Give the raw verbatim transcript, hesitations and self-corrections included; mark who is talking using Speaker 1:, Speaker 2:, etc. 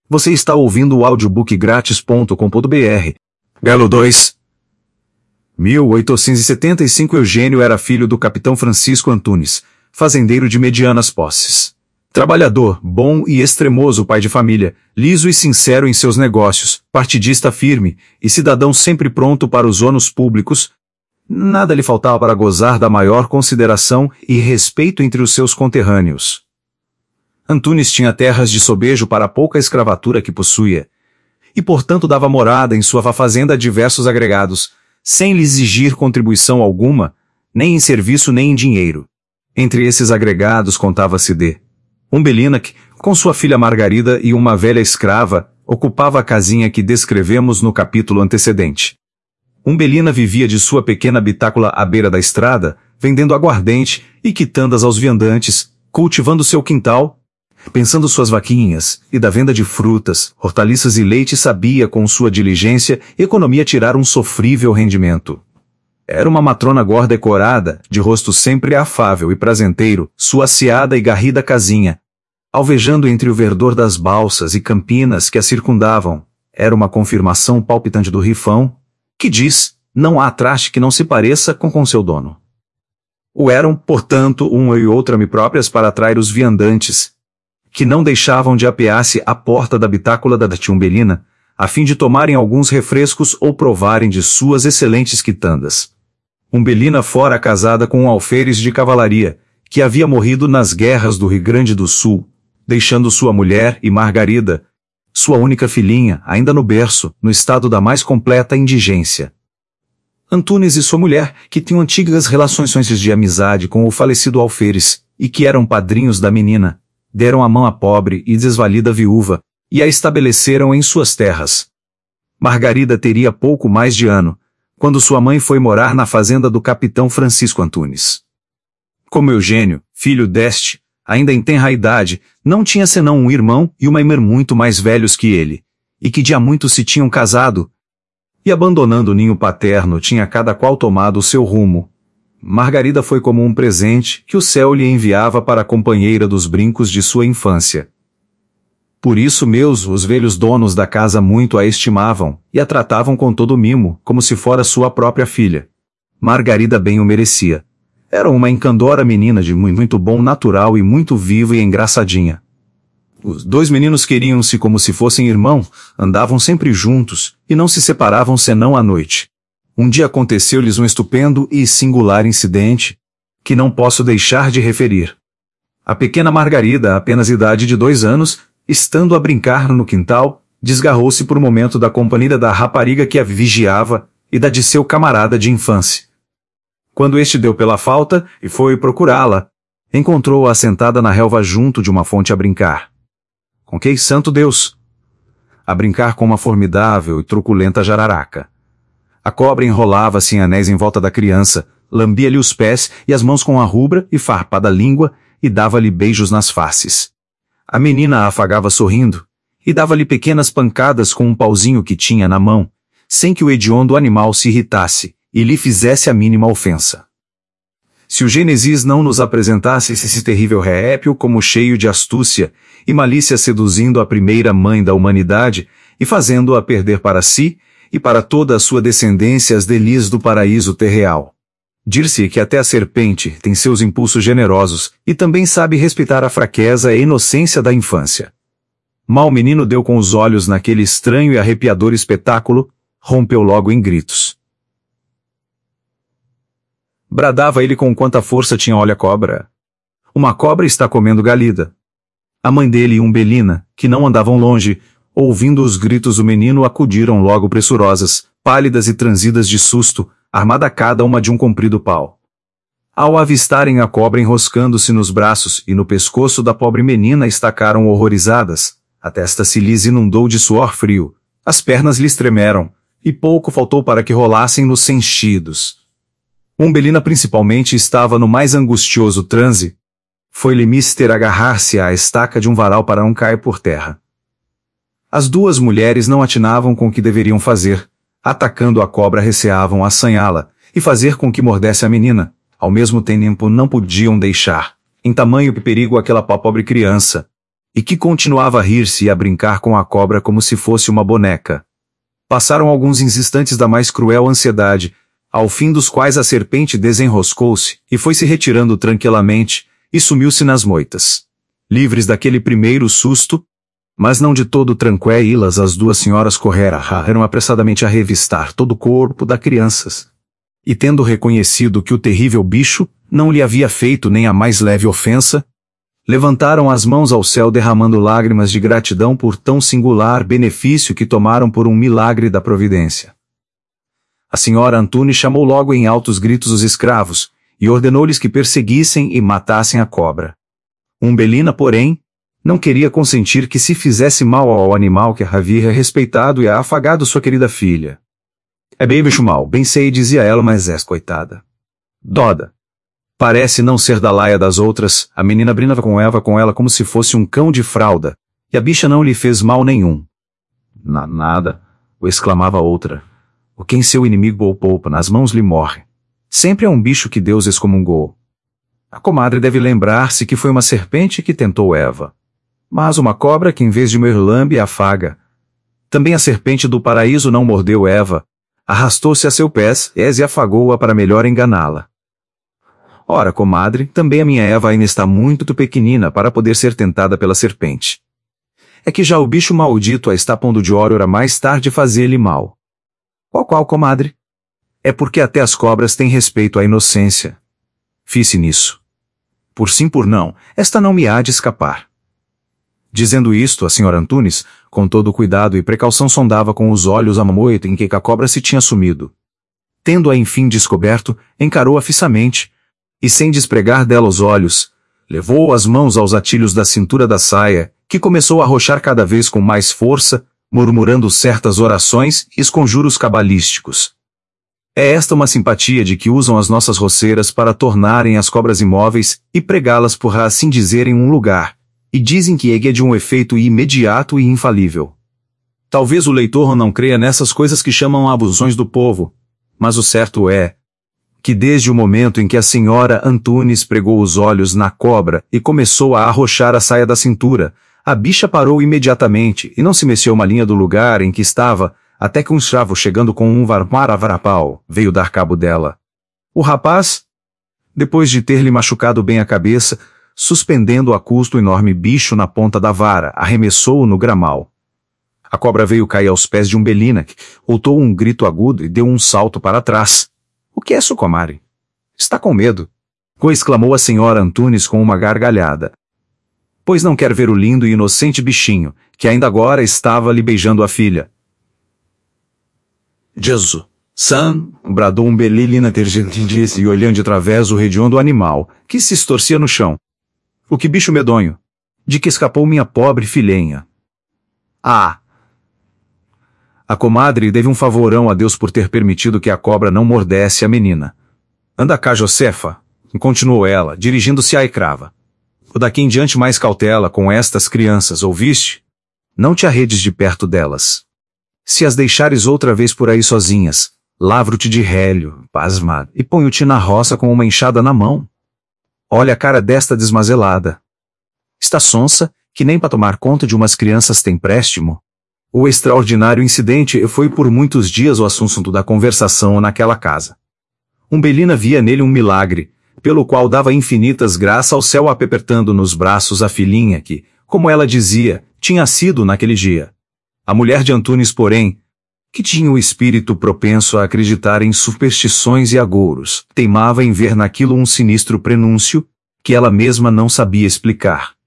Speaker 1: Você está ouvindo o audiobook grátis ponto com ponto br. Galo dois. mil oitocentos e setenta e cinco Eugênio era filho do capitão Francisco Antunes, fazendeiro de medianas posses. Trabalhador, bom e extremoso pai de família, liso e sincero em seus negócios, partidista firme e cidadão sempre pronto para os ônus públicos, nada lhe faltava para gozar da maior consideração e respeito entre os seus conterrâneos. Antunes tinha terras de sobejo para a pouca escravatura que possuía, e portanto dava morada em sua fazenda a diversos agregados, sem lhe exigir contribuição alguma, nem em serviço nem em dinheiro. Entre esses agregados contava-se de Umbelina que, com sua filha Margarida e uma velha escrava, ocupava a casinha que descrevemos no capítulo antecedente. Umbelina vivia de sua pequena bitácula à beira da estrada, vendendo aguardente e quitandas aos viandantes, cultivando seu quintal, pensando suas vaquinhas, e da venda de frutas, hortaliças e leite sabia com sua diligência e economia tirar um sofrível rendimento. Era uma matrona gorda e corada, de rosto sempre afável e prazenteiro, sua asseada e garrida casinha, alvejando entre o verdor das balsas e campinas que a circundavam, era uma confirmação palpitante do rifão, que diz, não há traste que não se pareça com com seu dono. O eram, portanto, uma e outra me próprias para atrair os viandantes, que não deixavam de apear-se à porta da bitácula da tia Umbelina, a fim de tomarem alguns refrescos ou provarem de suas excelentes quitandas. Umbelina fora casada com um alferes de cavalaria, que havia morrido nas guerras do Rio Grande do Sul, deixando sua mulher e Margarida, sua única filhinha, ainda no berço, no estado da mais completa indigência. Antunes e sua mulher, que tinham antigas relações de amizade com o falecido alferes, e que eram padrinhos da menina, deram a mão à pobre e desvalida viúva, e a estabeleceram em suas terras. Margarida teria pouco mais de ano, quando sua mãe foi morar na fazenda do capitão Francisco Antunes. Como Eugênio, filho deste, ainda em tenra idade, não tinha senão um irmão e uma irmã muito mais velhos que ele, e que de há muito se tinham casado, e abandonando o ninho paterno tinha cada qual tomado o seu rumo. Margarida foi como um presente que o céu lhe enviava para a companheira dos brincos de sua infância. Por isso meus os velhos donos da casa muito a estimavam, e a tratavam com todo mimo, como se fora sua própria filha. Margarida bem o merecia. Era uma encandora menina de muito bom natural e muito viva e engraçadinha. Os dois meninos queriam-se como se fossem irmão, andavam sempre juntos, e não se separavam senão à noite. Um dia aconteceu-lhes um estupendo e singular incidente, que não posso deixar de referir. A pequena Margarida, apenas idade de dois anos, estando a brincar no quintal, desgarrou-se por um momento da companhia da rapariga que a vigiava e da de seu camarada de infância. Quando este deu pela falta e foi procurá-la, encontrou-a sentada na relva junto de uma fonte a brincar. Com que santo Deus? A brincar com uma formidável e truculenta jararaca. A cobra enrolava-se em anéis em volta da criança, lambia-lhe os pés e as mãos com a rubra e farpada língua e dava-lhe beijos nas faces. A menina a afagava sorrindo e dava-lhe pequenas pancadas com um pauzinho que tinha na mão, sem que o hediondo animal se irritasse e lhe fizesse a mínima ofensa. Se o Gênesis não nos apresentasse esse terrível réptil como cheio de astúcia e malícia seduzindo a primeira mãe da humanidade e fazendo-a perder para si e para toda a sua descendência as delícias do paraíso terreal. Dir-se que até a serpente tem seus impulsos generosos e também sabe respeitar a fraqueza e inocência da infância. Mal o menino deu com os olhos naquele estranho e arrepiador espetáculo, rompeu logo em gritos. Bradava ele com quanta força tinha olha a cobra. Uma cobra está comendo galida. A mãe dele e Umbelina, que não andavam longe, ouvindo os gritos do menino acudiram logo pressurosas, pálidas e transidas de susto, armada cada uma de um comprido pau. Ao avistarem a cobra enroscando-se nos braços e no pescoço da pobre menina estacaram horrorizadas, a testa se lhes inundou de suor frio, as pernas lhes tremeram, e pouco faltou para que rolassem nos sentidos. Umbelina principalmente estava no mais angustioso transe. Foi-lhe mister agarrar-se à estaca de um varal para não cair por terra. As duas mulheres não atinavam com o que deveriam fazer. Atacando a cobra receavam assanhá-la e fazer com que mordesse a menina. Ao mesmo tempo não podiam deixar, em tamanho perigo aquela pobre criança. e que continuava a rir-se e a brincar com a cobra como se fosse uma boneca. Passaram alguns instantes da mais cruel ansiedade, ao fim dos quais a serpente desenroscou-se e foi se retirando tranquilamente, e sumiu-se nas moitas. Livres daquele primeiro susto, mas não de todo tranquilas, as duas senhoras correram apressadamente a revistar todo o corpo das crianças. E tendo reconhecido que o terrível bicho não lhe havia feito nem a mais leve ofensa, levantaram as mãos ao céu derramando lágrimas de gratidão por tão singular benefício que tomaram por um milagre da providência. A senhora Antunes chamou logo em altos gritos os escravos, e ordenou-lhes que perseguissem e matassem a cobra. Umbelina, porém, não queria consentir que se fizesse mal ao animal que a havia respeitado e a afagado sua querida filha. É bem bicho mal, bem sei, dizia ela, mas és coitada. Doda. Parece não ser da laia das outras, a menina brinava com Eva com ela como se fosse um cão de fralda, e a bicha não lhe fez mal nenhum. Na nada, o exclamava outra. O quem seu inimigo ou poupa nas mãos lhe morre. Sempre é um bicho que Deus excomungou. A comadre deve lembrar-se que foi uma serpente que tentou Eva. Mas uma cobra que em vez de merlambe afaga. Também a serpente do paraíso não mordeu Eva, arrastou-se a seu pés, e afagou-a para melhor enganá-la. Ora, comadre, também a minha Eva ainda está muito pequenina para poder ser tentada pela serpente. É que já o bicho maldito a está pondo de hora mais tarde fazer-lhe mal. Qual qual, comadre? É porque até as cobras têm respeito à inocência. Fiz-se nisso. Por sim por não, esta não me há de escapar. Dizendo isto, a senhora Antunes, com todo cuidado e precaução, sondava com os olhos a moita em que a cobra se tinha sumido. Tendo-a enfim descoberto, encarou-a fixamente, e sem despregar dela os olhos, levou as mãos aos atilhos da cintura da saia, que começou a roxar cada vez com mais força, murmurando certas orações e conjuros cabalísticos. É esta uma simpatia de que usam as nossas roceiras para tornarem as cobras imóveis e pregá-las por assim dizer em um lugar, e dizem que é de um efeito imediato e infalível. Talvez o leitor não creia nessas coisas que chamam abusões do povo, mas o certo é que desde o momento em que a senhora Antunes pregou os olhos na cobra e começou a arroxar a saia da cintura, a bicha parou imediatamente e não se mexeu uma linha do lugar em que estava, até que um escravo chegando com um varmaravarapau veio dar cabo dela. O rapaz, depois de ter-lhe machucado bem a cabeça, suspendendo a custo o enorme bicho na ponta da vara, arremessou-o no gramal. A cobra veio cair aos pés de Umbelina, que soltou um grito agudo e deu um salto para trás. O que é isso, comadre? Está com medo? Exclamou a senhora Antunes com uma gargalhada. Pois não quer ver o lindo e inocente bichinho, que ainda agora estava lhe beijando a filha. Jesus! Sam! Bradou Umbelina tergentindisse e olhando de través o rediondo animal, que se estorcia no chão. O que bicho medonho! De que escapou minha pobre filhenha? Ah! A comadre deve um favorão a Deus por ter permitido que a cobra não mordesse a menina. Anda cá, Josefa, continuou ela, dirigindo-se à escrava. Daqui em diante mais cautela com estas crianças, ouviste? Não te arredes de perto delas. Se as deixares outra vez por aí sozinhas, lavro-te de rélio, pasma, e ponho-te na roça com uma enxada na mão. Olha a cara desta desmazelada. Está sonsa, que nem para tomar conta de umas crianças tem préstimo. O extraordinário incidente foi por muitos dias o assunto da conversação naquela casa. Umbelina via nele um milagre, pelo qual dava infinitas graças ao céu apertando nos braços a filhinha que, como ela dizia, tinha sido naquele dia. A mulher de Antunes, porém, que tinha o espírito propenso a acreditar em superstições e agouros, teimava em ver naquilo um sinistro prenúncio, que ela mesma não sabia explicar.